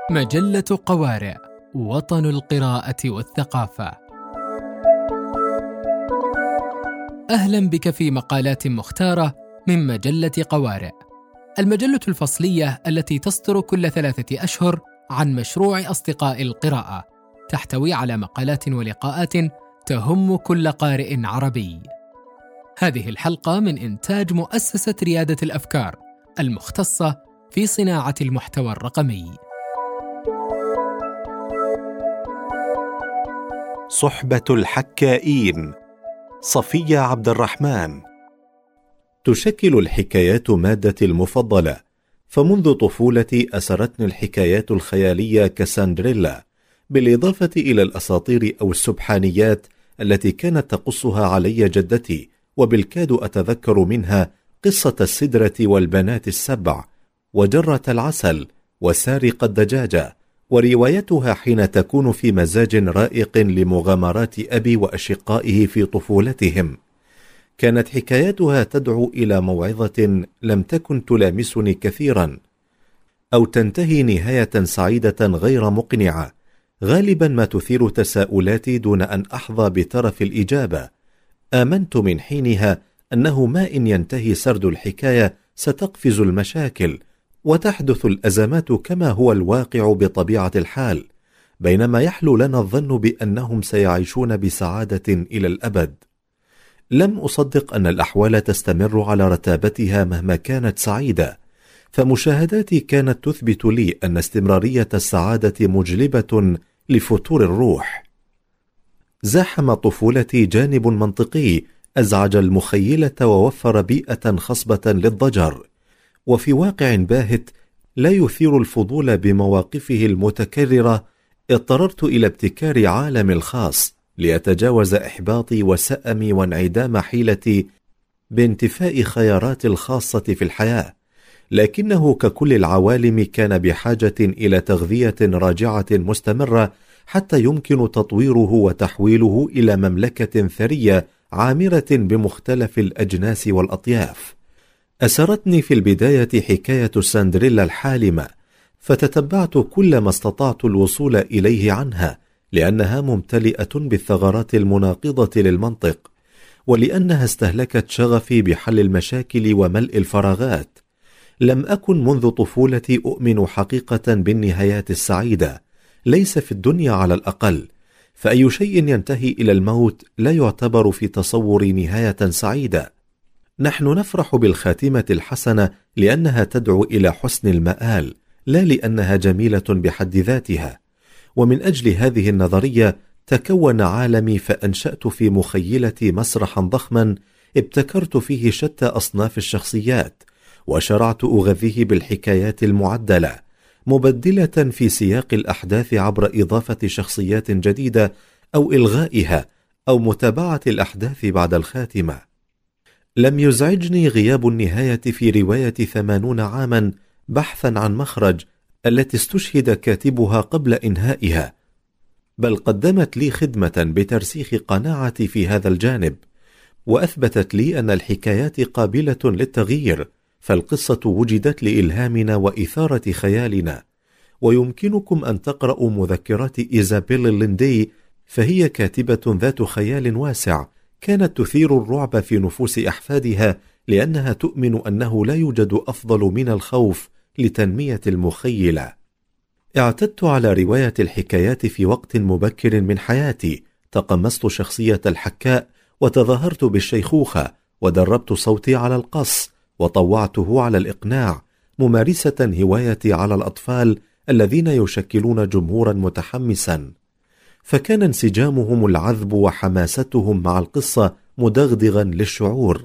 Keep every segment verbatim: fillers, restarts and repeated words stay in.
مجلة قوارئ، وطن القراءة والثقافة. أهلا بك في مقالات مختارة من مجلة قوارئ، المجلة الفصلية التي تصدر كل ثلاثة أشهر عن مشروع أصدقاء القراءة، تحتوي على مقالات ولقاءات تهم كل قارئ عربي. هذه الحلقة من إنتاج مؤسسة ريادة الأفكار المختصة في صناعة المحتوى الرقمي. صحبة الحكائين، صفية عبد الرحمن. تشكل الحكايات مادتي المفضلة، فمنذ طفولتي أسرتني الحكايات الخيالية كساندريلا، بالإضافة إلى الأساطير أو السبحانيات التي كانت تقصها علي جدتي، وبالكاد أتذكر منها قصة السدرة والبنات السبع، وجرة العسل، وسارق الدجاجة، وروايتها حين تكون في مزاج رائق لمغامرات أبي وأشقائه في طفولتهم. كانت حكاياتها تدعو إلى موعظة لم تكن تلامسني كثيرا، أو تنتهي نهاية سعيدة غير مقنعة، غالبا ما تثير تساؤلاتي دون أن أحظى بترف الإجابة. آمنت من حينها أنه ما إن ينتهي سرد الحكاية ستقفز المشاكل وتحدث الأزمات كما هو الواقع بطبيعة الحال، بينما يحلو لنا الظن بأنهم سيعيشون بسعادة إلى الأبد. لم أصدق أن الأحوال تستمر على رتابتها مهما كانت سعيدة، فمشاهداتي كانت تثبت لي أن استمرارية السعادة مجلبة لفتور الروح. زاحم طفولتي جانب منطقي أزعج المخيلة ووفر بيئة خصبة للضجر، وفي واقع باهت لا يثير الفضول بمواقفه المتكررة، اضطررت إلى ابتكار عالم الخاص ليتجاوز إحباطي وسأمي وانعدام حيلتي بانتفاء خياراتي الخاصة في الحياة، لكنه ككل العوالم كان بحاجة إلى تغذية راجعة مستمرة حتى يمكن تطويره وتحويله إلى مملكة ثرية عامرة بمختلف الأجناس والأطياف. أسرتني في البداية حكاية ساندريلا الحالمة، فتتبعت كل ما استطعت الوصول إليه عنها، لأنها ممتلئة بالثغرات المناقضة للمنطق، ولأنها استهلكت شغفي بحل المشاكل وملء الفراغات. لم أكن منذ طفولتي أؤمن حقيقة بالنهايات السعيدة، ليس في الدنيا على الأقل، فأي شيء ينتهي إلى الموت لا يعتبر في تصوري نهاية سعيدة. نحن نفرح بالخاتمة الحسنة لأنها تدعو إلى حسن المآل، لا لأنها جميلة بحد ذاتها. ومن أجل هذه النظرية تكون عالمي، فأنشأت في مخيلتي مسرحا ضخما ابتكرت فيه شتى أصناف الشخصيات، وشرعت أغذيه بالحكايات المعدلة، مبدلة في سياق الأحداث عبر إضافة شخصيات جديدة أو إلغائها أو متابعة الأحداث بعد الخاتمة. لم يزعجني غياب النهاية في رواية ثمانون عاما بحثا عن مخرج التي استشهد كاتبها قبل إنهائها، بل قدمت لي خدمة بترسيخ قناعتي في هذا الجانب، وأثبتت لي أن الحكايات قابلة للتغيير، فالقصة وجدت لإلهامنا وإثارة خيالنا. ويمكنكم أن تقرأوا مذكرات إيزابيل ليندي، فهي كاتبة ذات خيال واسع كانت تثير الرعب في نفوس أحفادها، لأنها تؤمن أنه لا يوجد أفضل من الخوف لتنمية المخيلة. اعتدت على رواية الحكايات في وقت مبكر من حياتي، تقمصت شخصية الحكاء وتظاهرت بالشيخوخة، ودربت صوتي على القص وطوعته على الإقناع، ممارسة هوايتي على الأطفال الذين يشكلون جمهورا متحمسا، فكان انسجامهم العذب وحماستهم مع القصة مدغدغا للشعور.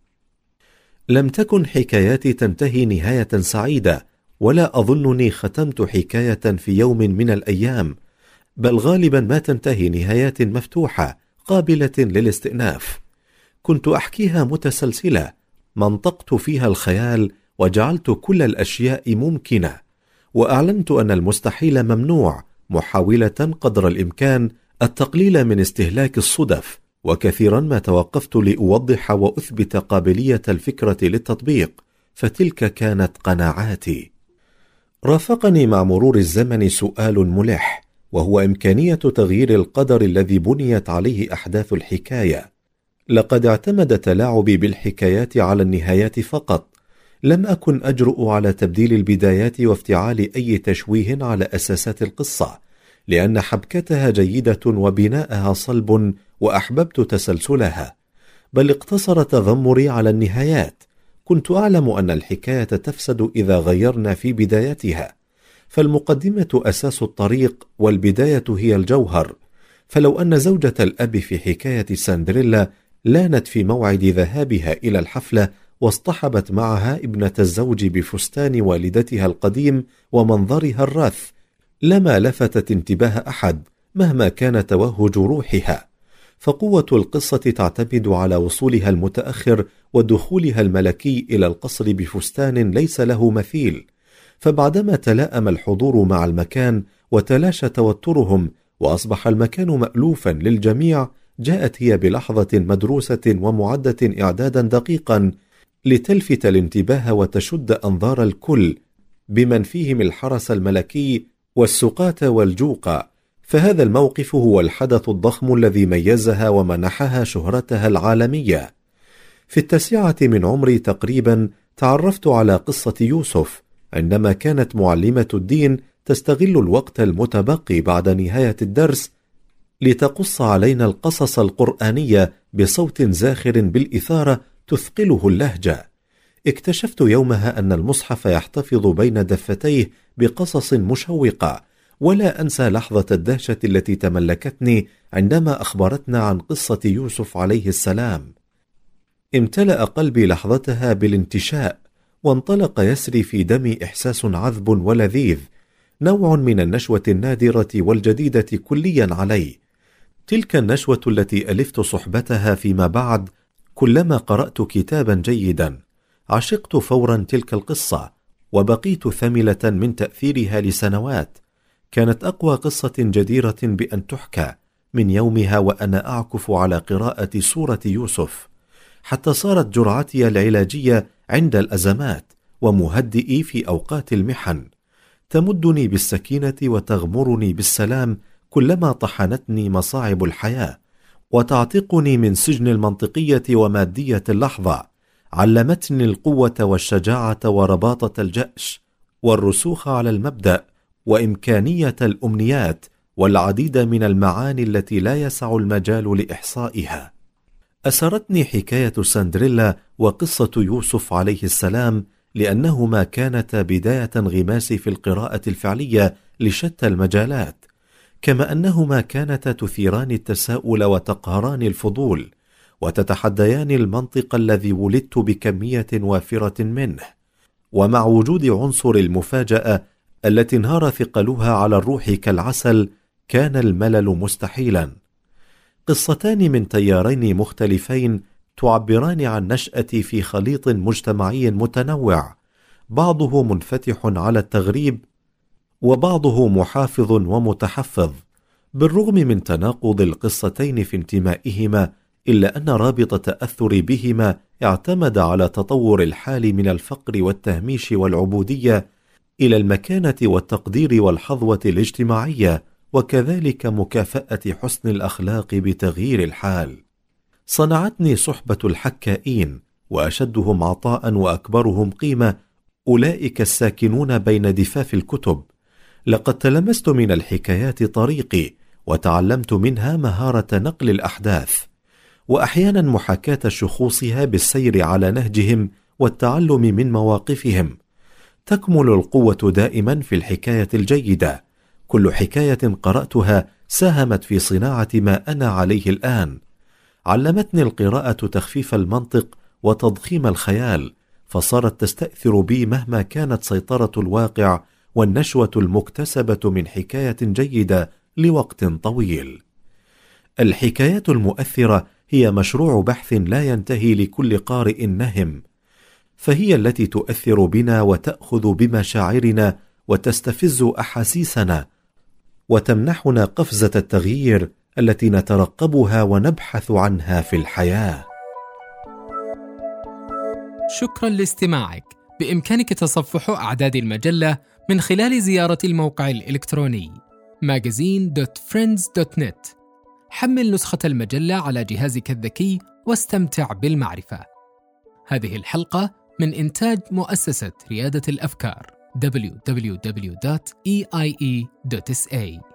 لم تكن حكاياتي تنتهي نهاية سعيدة، ولا أظنني ختمت حكاية في يوم من الأيام، بل غالبا ما تنتهي نهايات مفتوحة قابلة للاستئناف. كنت أحكيها متسلسلة، منطقت فيها الخيال وجعلت كل الأشياء ممكنة، وأعلنت أن المستحيل ممنوع، محاولة قدر الإمكان التقليل من استهلاك الصدف. وكثيرا ما توقفت لأوضح وأثبت قابلية الفكرة للتطبيق، فتلك كانت قناعاتي. رافقني مع مرور الزمن سؤال ملح، وهو إمكانية تغيير القدر الذي بنيت عليه أحداث الحكاية. لقد اعتمد تلاعبي بالحكايات على النهايات فقط، لم أكن أجرؤ على تبديل البدايات وافتعال أي تشويه على أساسات القصة، لأن حبكتها جيدة وبناءها صلب وأحببت تسلسلها، بل اقتصر تذمري على النهايات. كنت أعلم أن الحكاية تفسد إذا غيرنا في بدايتها، فالمقدمة أساس الطريق والبداية هي الجوهر. فلو أن زوجة الأب في حكاية سندريلا لانت في موعد ذهابها إلى الحفلة واصطحبت معها ابنة الزوج بفستان والدتها القديم ومنظرها الراث، لما لفتت انتباه أحد مهما كان توهج روحها. فقوة القصة تعتمد على وصولها المتأخر ودخولها الملكي إلى القصر بفستان ليس له مثيل. فبعدما تلائم الحضور مع المكان وتلاشى توترهم وأصبح المكان مألوفا للجميع، جاءت هي بلحظة مدروسة ومعدة إعدادا دقيقا لتلفت الانتباه وتشد أنظار الكل، بمن فيهم الحرس الملكي والسقاة والجوقة. فهذا الموقف هو الحدث الضخم الذي ميزها ومنحها شهرتها العالمية. في التاسعة من عمري تقريبا تعرفت على قصة يوسف، عندما كانت معلمة الدين تستغل الوقت المتبقي بعد نهاية الدرس لتقص علينا القصص القرآنية بصوت زاخر بالإثارة تثقله اللهجة. اكتشفت يومها أن المصحف يحتفظ بين دفتيه بقصص مشوقة، ولا أنسى لحظة الدهشة التي تملكتني عندما أخبرتنا عن قصة يوسف عليه السلام. امتلأ قلبي لحظتها بالانتشاء، وانطلق يسري في دمي إحساس عذب ولذيذ، نوع من النشوة النادرة والجديدة كليا علي. تلك النشوة التي ألفت صحبتها فيما بعد كلما قرأت كتابا جيدا. عشقت فورا تلك القصة، وبقيت ثملة من تأثيرها لسنوات. كانت أقوى قصة جديرة بأن تحكى من يومها وأنا أعكف على قراءة سورة يوسف، حتى صارت جرعتي العلاجية عند الأزمات ومهدئي في أوقات المحن، تمدني بالسكينة وتغمرني بالسلام كلما طحنتني مصاعب الحياة، وتعتقني من سجن المنطقية ومادية اللحظة. علمتني القوة والشجاعة ورباطة الجأش والرسوخ على المبدأ وإمكانية الأمنيات والعديد من المعاني التي لا يسع المجال لإحصائها. أسرتني حكاية سندريلا وقصة يوسف عليه السلام لأنهما كانتا بداية انغماسي في القراءة الفعلية لشتى المجالات، كما أنهما كانتا تثيران التساؤل وتقهران الفضول وتتحديان المنطق الذي ولدت بكمية وافرة منه. ومع وجود عنصر المفاجأة التي انهار ثقلها على الروح كالعسل، كان الملل مستحيلا. قصتان من تيارين مختلفين تعبران عن نشأتي في خليط مجتمعي متنوع، بعضه منفتح على التغريب وبعضه محافظ ومتحفظ. بالرغم من تناقض القصتين في انتمائهما، إلا أن رابط تأثري بهما اعتمد على تطور الحال من الفقر والتهميش والعبودية إلى المكانة والتقدير والحظوة الاجتماعية، وكذلك مكافأة حسن الأخلاق بتغيير الحال. صنعتني صحبة الحكائين، وأشدهم عطاء وأكبرهم قيمة أولئك الساكنون بين دفاف الكتب. لقد تلمست من الحكايات طريقي، وتعلمت منها مهارة نقل الأحداث، وأحيانا محاكاة شخوصها بالسير على نهجهم والتعلم من مواقفهم. تكمل القوة دائما في الحكاية الجيدة. كل حكاية قرأتها ساهمت في صناعة ما أنا عليه الآن. علمتني القراءة تخفيف المنطق وتضخيم الخيال، فصارت تستأثر بي مهما كانت سيطرة الواقع والنشوة المكتسبة من حكاية جيدة لوقت طويل. الحكايات المؤثرة هي مشروع بحث لا ينتهي لكل قارئ نهم، فهي التي تؤثر بنا وتأخذ بمشاعرنا وتستفز أحاسيسنا وتمنحنا قفزة التغيير التي نترقبها ونبحث عنها في الحياة. شكرا لاستماعك. بإمكانك تصفح أعداد المجلة من خلال زيارة الموقع الإلكتروني magazine دوت فريندز دوت نت. حمل نسخة المجلة على جهازك الذكي واستمتع بالمعرفة. هذه الحلقة من إنتاج مؤسسة ريادة الأفكار دبليو دبليو دبليو دوت إي آي إي دوت إس إيه.